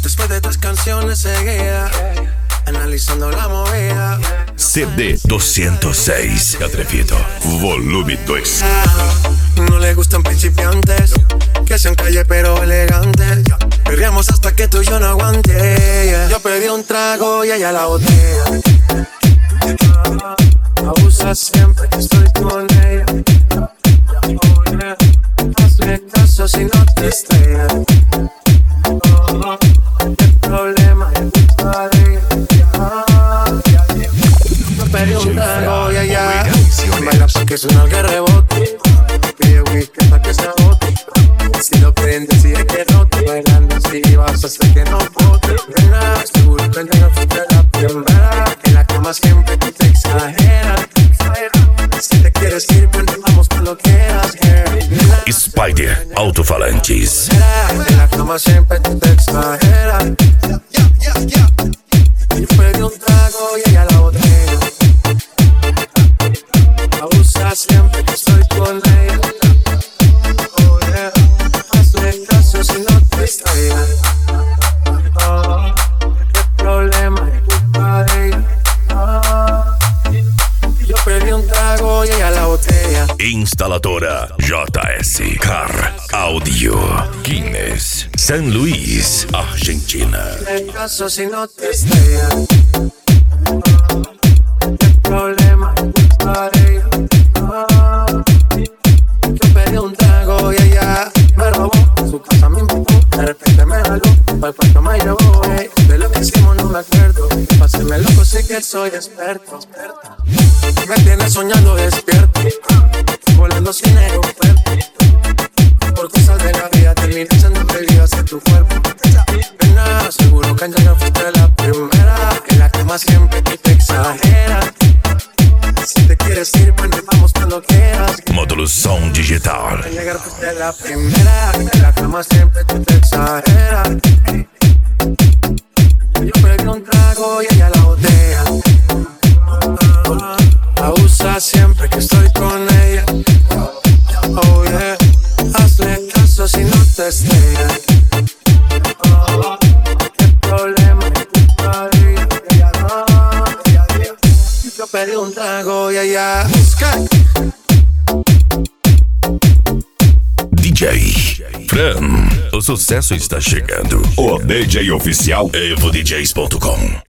Después de 3 canciones seguía, analizando la movida. CD 206, Atrevido, volume 2. No le gustan principiantes, que sean calle pero elegantes. Perreamos hasta que tú y yo no aguante. Yo pedí un trago y ella la botella. Abusa siempre que estoy con ella. Hazle caso si no te estrellas. El problema es culpa de ella. Yo pedí un trago y ella baila pa' que suena el rebote. Pide whisky pa' que se agote. Si lo prendes y es que no te bailando así vas a hacer que no bote. Nena, seguro que no fuiste la primera. En la cama siempre tú te exageras. Si te quieres ir, pues vamos cuando quieras. Spider Alto-Falantes. En la cama siempre tú te exageras. Yo pedí un trago y ella la botella. Abusa siempre que estoy con ella. Oh yeah, hazle caso si no te estrellas. Oh, qué problema es culpa de ella. Oh, yo pedí un trago y ella la botella. Instaladora JS Car Audio, Guinness, San Luis, Argentina. Hazle caso si no te estrellas. Oh, qué problema es culpa de ella. Oh, yo pedí un trago y ella me robó. Su casa me invitó, de repente me jaló. Pa'l cuarto me llevó, de lo que hicimos no me acuerdo. Páseme loco, sé que soy experto. Me tienes soñando despierto, volando sin aeropuerto. Por cosas de la vida terminé siendo feliz hacia tu cuerpo. Nena, seguro que ya no fuiste la primera. En la cama siempre tú te exageras. Si te quieres ir, pues nos vamos cuando quieras. Módulo Som Digital. Al llegar fuiste la primera. En la cama siempre tú te exageras. Yo pedí un trago y ella la botella. Abusa siempre que estoy con ella. Oh yeah, hazle caso si no te estrellas. Oh, qué problema es culpa de ella. Oh, yo pedí un trago y ella DJ Fran, o sucesso está chegando. O DJ oficial EvoDJs.com.